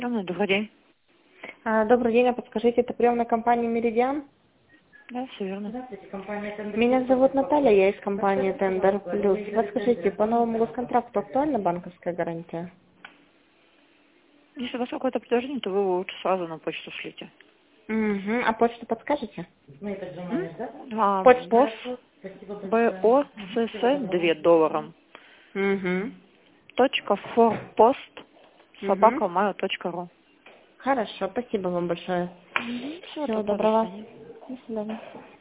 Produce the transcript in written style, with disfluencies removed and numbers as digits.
Добрый день. Добрый день, а подскажите, это приемная компания «Меридиан»? Да, все верно. Здравствуйте, компания «Тендер». Меня зовут Наталья, я из компании «Тендер Плюс». Подскажите, по новому госконтракту актуальна банковская гарантия? Если у вас какое-то предложение, то вы его лучше сразу на почту шлите. Угу. А почту подскажете? БОС, $2 Угу. .forpost Угу. @mail.ru. Хорошо, спасибо вам большое. Всего Всего доброго, до доброго. свидания. До свидания.